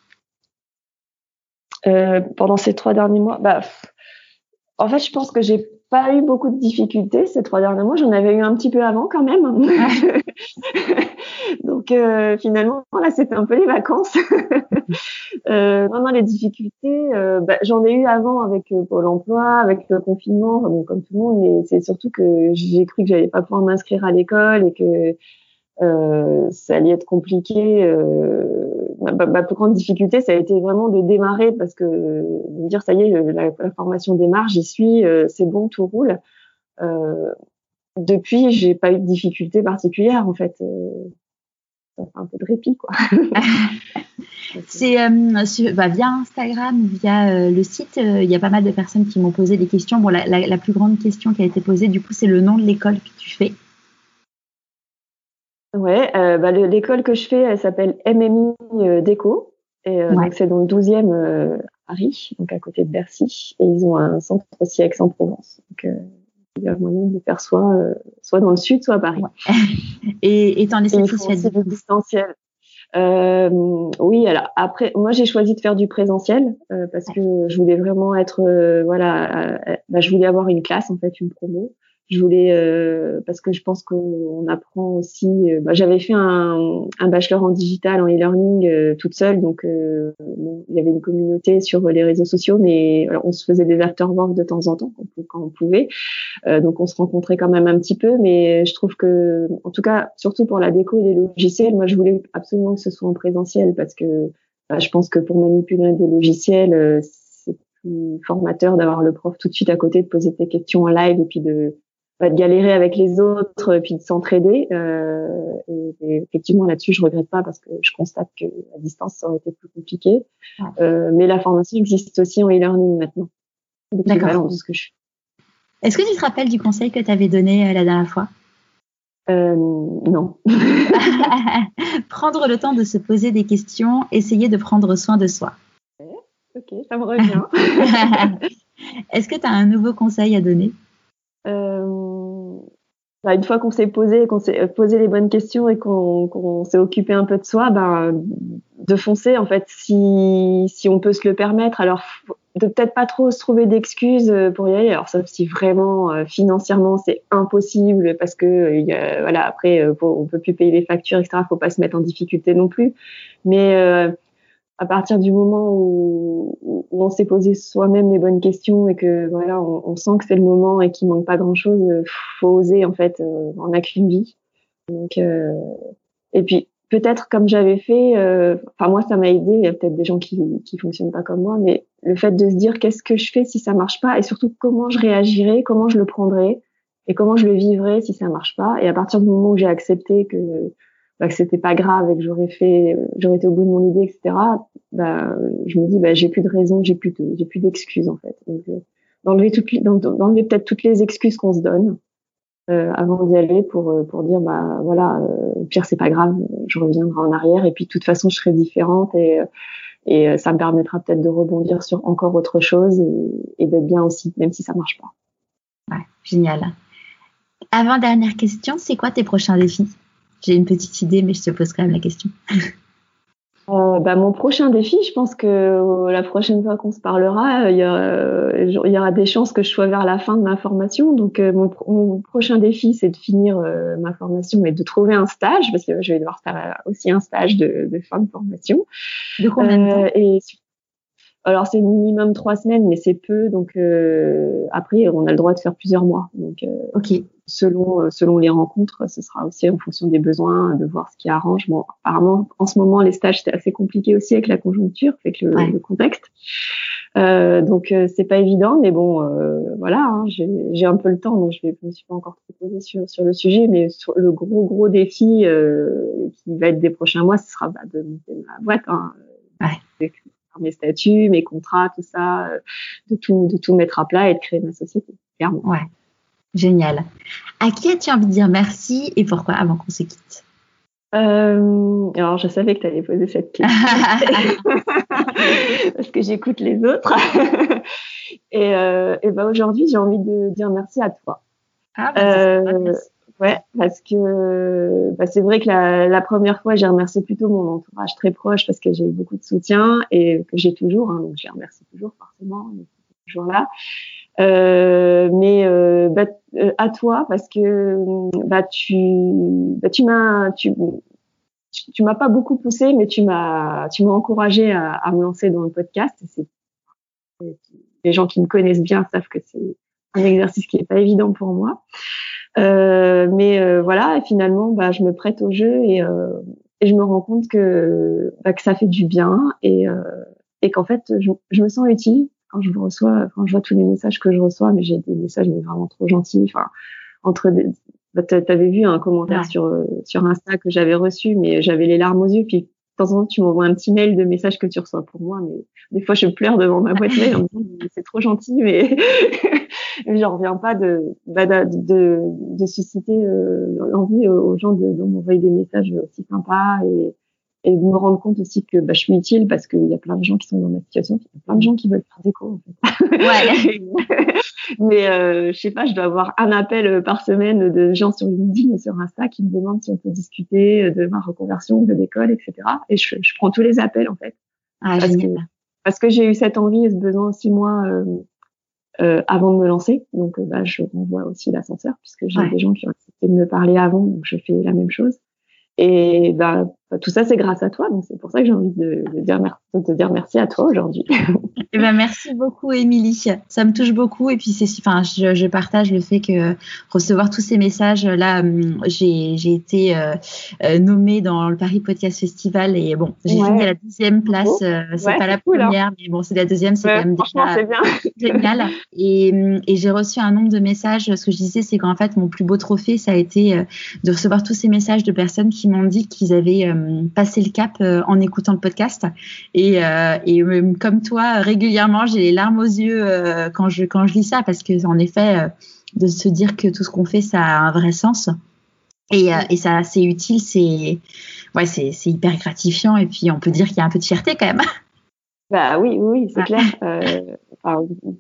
Euh, pendant ces trois derniers mois, bah, en fait, je pense que j'ai pas eu beaucoup de difficultés ces trois derniers mois. J'en avais eu un petit peu avant quand même. Ouais. Donc euh, finalement, là, c'était un peu les vacances. euh, non, non, les difficultés, euh, bah, j'en ai eu avant avec euh, Pôle Emploi, avec le confinement, bon, comme tout le monde. Mais c'est surtout que j'ai cru que j'allais pas pouvoir m'inscrire à l'école et que euh, ça allait être compliqué. Euh, ma, ma plus grande difficulté, ça a été vraiment de démarrer parce que de me dire ça y est, la, la formation démarre, j'y suis, euh, c'est bon, tout roule. Euh, depuis, j'ai pas eu de difficulté particulière en fait. Euh, ça fait un peu de répit quoi. C'est euh, sur, bah, via Instagram, via euh, le site, il euh, y a pas mal de personnes qui m'ont posé des questions. Bon, la, la, la plus grande question qui a été posée, du coup, c'est le nom de l'école que tu fais. Ouais, euh, bah, le, l'école que je fais, elle s'appelle M M I euh, Déco. Et euh, ouais. Donc c'est dans le douzième euh, Paris, donc à côté de Bercy. Et ils ont un centre aussi à Aix-en-Provence. Donc euh, il y a moyen de le faire soit, euh, soit dans le sud, soit à Paris. Ouais. et et t'en es satisfaite du distanciel. Euh, oui, alors après, moi j'ai choisi de faire du présentiel euh, parce que je voulais vraiment être, euh, voilà, euh, bah, je voulais avoir une classe en fait, une promo. Je voulais euh, parce que je pense qu'on apprend aussi. Euh, bah, j'avais fait un, un bachelor en digital, en e-learning euh, toute seule, donc euh, bon, il y avait une communauté sur les réseaux sociaux, mais alors, on se faisait des after-work de temps en temps quand on pouvait. Euh, donc on se rencontrait quand même un petit peu, mais je trouve que, en tout cas, surtout pour la déco et les logiciels, moi je voulais absolument que ce soit en présentiel parce que bah, je pense que pour manipuler des logiciels, euh, c'est plus formateur d'avoir le prof tout de suite à côté, de poser tes questions en live et puis de de galérer avec les autres, et puis de s'entraider. Euh, et, et effectivement, là-dessus, je regrette pas parce que je constate que à distance, ça aurait été plus compliqué. Ouais. Euh, mais la formation existe aussi en e-learning maintenant. D'accord. De ce que je... Est-ce que tu te rappelles du conseil que tu avais donné la dernière fois? Euh, non. Prendre le temps de se poser des questions, essayer de prendre soin de soi. Ok, ça me revient. Est-ce que tu as un nouveau conseil à donner? Euh, bah, une fois qu'on s'est posé, qu'on s'est posé les bonnes questions et qu'on, qu'on s'est occupé un peu de soi, ben, de foncer, en fait, si, si on peut se le permettre. Alors, de peut-être pas trop se trouver d'excuses pour y aller. Alors, sauf si vraiment, euh, financièrement, c'est impossible parce que, euh, y a, voilà, après, euh, on peut plus payer les factures, et cetera. Faut pas se mettre en difficulté non plus. Mais, euh, à partir du moment où, où on s'est posé soi-même les bonnes questions et que voilà, on, on sent que c'est le moment et qu'il manque pas grand-chose, faut oser en fait. Euh, on n'a qu'une vie. Donc, euh, et puis peut-être comme j'avais fait, euh, enfin moi ça m'a aidé. Il y a peut-être des gens qui qui fonctionnent pas comme moi, mais le fait de se dire qu'est-ce que je fais si ça marche pas et surtout comment je réagirais, comment je le prendrais et comment je le vivrais si ça marche pas. Et à partir du moment où j'ai accepté que bah, que c'était pas grave et que j'aurais fait, j'aurais été au bout de mon idée, et cetera. Bah, je me dis, bah, j'ai plus de raison, j'ai plus de, j'ai plus d'excuses en fait. Donc, euh, d'enlever toutes, d'enlever peut-être toutes les excuses qu'on se donne euh, avant d'y aller pour pour dire, bah voilà, euh, au pire c'est pas grave, je reviendrai en arrière et puis de toute façon je serai différente et et ça me permettra peut-être de rebondir sur encore autre chose et, et d'être bien aussi, même si ça marche pas. Ouais, génial. Avant dernière question, c'est quoi tes prochains défis? J'ai une petite idée, mais je te pose quand même la question. Euh, bah, mon prochain défi, je pense que euh, la prochaine fois qu'on se parlera, il y, a, il y aura des chances que je sois vers la fin de ma formation. Donc, euh, mon, mon prochain défi, c'est de finir euh, ma formation et de trouver un stage, parce que je vais devoir faire aussi un stage de, de fin de formation. De combien de temps euh, et, Alors, c'est minimum trois semaines, mais c'est peu. Donc, euh, après, on a le droit de faire plusieurs mois. Donc, euh, ok. Selon, selon les rencontres, ce sera aussi en fonction des besoins, de voir ce qui arrange. Bon, apparemment, en ce moment, les stages, c'est assez compliqué aussi avec la conjoncture, avec le, ouais. le contexte. Euh, donc, euh, c'est pas évident, mais bon, euh, voilà, hein, j'ai, j'ai un peu le temps, donc je vais, je me suis pas encore trop posée sur, sur le sujet, mais sur le gros, gros défi euh, qui va être des prochains mois, ce sera bah, de monter ma boîte, hein, ouais. mes statuts, mes contrats, tout ça, de tout, de tout mettre à plat et de créer ma société, clairement. Ouais. Génial. À qui as-tu envie de dire merci et pourquoi avant qu'on se quitte? euh, Alors, je savais que tu allais poser cette question parce que j'écoute les autres. et euh, et ben aujourd'hui, j'ai envie de dire merci à toi. Ah, bah, euh, ouais, parce que bah, c'est vrai que la, la première fois, j'ai remercié plutôt mon entourage très proche parce que j'ai eu beaucoup de soutien et que j'ai toujours, hein, donc je les remercie toujours forcément, ils sont toujours là. Euh, mais euh, bah, euh, à toi parce que bah tu bah tu m'as tu tu, tu m'as pas beaucoup poussé mais tu m'as tu m'as encouragé à, à me lancer dans le podcast. C'est, c'est les gens qui me connaissent bien savent que c'est un exercice qui est pas évident pour moi. Euh, mais euh, voilà, et finalement bah je me prête au jeu et euh, et je me rends compte que bah, que ça fait du bien et euh, et qu'en fait je, je me sens utile. Quand je reçois, quand je vois tous les messages que je reçois, mais j'ai des messages mais vraiment trop gentils. Enfin, entre des, bah, t'avais vu un commentaire ouais. sur sur Insta que j'avais reçu, mais j'avais les larmes aux yeux. Puis de temps en temps, tu m'envoies un petit mail de messages que tu reçois pour moi, mais des fois je pleure devant ma boîte mail en me disant c'est trop gentil, mais j'en reviens pas de bah, de, de de susciter euh, l'envie aux gens de, de m'envoyer des messages aussi sympas et et de me rendre compte aussi que bah, je suis utile parce qu'il y a plein de gens qui sont dans ma situation, il y a plein de gens qui veulent faire des cours en fait. Ouais. Mais euh, je sais pas, je dois avoir un appel par semaine de gens sur LinkedIn et sur Insta qui me demandent si on peut discuter de ma reconversion, de l'école, et cetera. Et je, je prends tous les appels en fait. Ah, parce génial. que parce que j'ai eu cette envie et ce besoin aussi moi euh, euh, avant de me lancer. Donc bah, je renvoie aussi l'ascenseur puisque j'ai ouais. des gens qui ont accepté de me parler avant, donc je fais la même chose. Et bah, tout ça, c'est grâce à toi. Donc, c'est pour ça que j'ai envie de, de, dire, merci, de te dire merci à toi aujourd'hui. Eh ben, merci beaucoup, Émilie. Ça me touche beaucoup. Et puis, c'est, enfin, je, je partage le fait que recevoir tous ces messages. Là, j'ai, j'ai été euh, nommée dans le Paris Podcast Festival. Et bon, j'ai ouais. fini à la deuxième place. Oh. Euh, c'est ouais, pas la cool, première, hein. Mais bon, c'est la deuxième. C'est ouais, quand même déjà c'est bien. génial. Et, et j'ai reçu un nombre de messages. Ce que je disais, c'est qu'en fait, mon plus beau trophée, ça a été de recevoir tous ces messages de personnes qui m'ont dit qu'ils avaient euh, passé le cap euh, en écoutant le podcast et, euh, et euh, comme toi régulièrement j'ai les larmes aux yeux euh, quand je quand je lis ça parce que en effet euh, de se dire que tout ce qu'on fait ça a un vrai sens et, euh, et ça c'est utile c'est ouais c'est c'est hyper gratifiant et puis on peut dire qu'il y a un peu de fierté quand même. Bah oui oui c'est ouais. clair. Euh, enfin,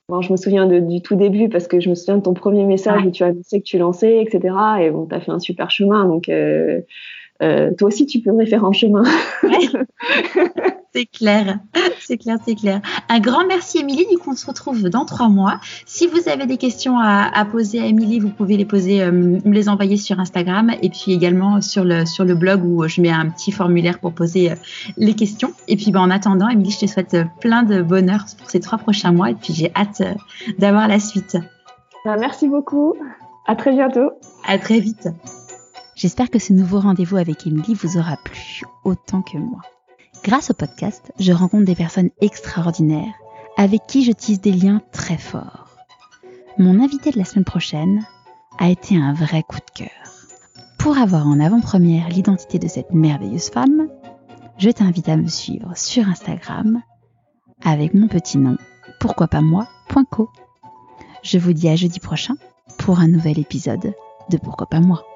Bon, je me souviens de, du tout début parce que je me souviens de ton premier message ouais. où tu as annoncé que tu lançais, et cetera. Et bon, tu as fait un super chemin. Donc, euh, euh, toi aussi, tu peux me refaire un chemin. Ouais. C'est clair, c'est clair, c'est clair. Un grand merci, Émilie. Du coup, on se retrouve dans trois mois. Si vous avez des questions à, à poser à Émilie, vous pouvez les poser, euh, me les envoyer sur Instagram et puis également sur le, sur le blog où je mets un petit formulaire pour poser euh, les questions. Et puis, ben, en attendant, Émilie, je te souhaite plein de bonheur pour ces trois prochains mois et puis j'ai hâte euh, d'avoir la suite. Merci beaucoup. À très bientôt. À très vite. J'espère que ce nouveau rendez-vous avec Émilie vous aura plu autant que moi. Grâce au podcast, je rencontre des personnes extraordinaires avec qui je tisse des liens très forts. Mon invité de la semaine prochaine a été un vrai coup de cœur. Pour avoir en avant-première l'identité de cette merveilleuse femme, je t'invite à me suivre sur Instagram avec mon petit nom pourquoi pas moi point co. Je vous dis à jeudi prochain pour un nouvel épisode de Pourquoi pas moi.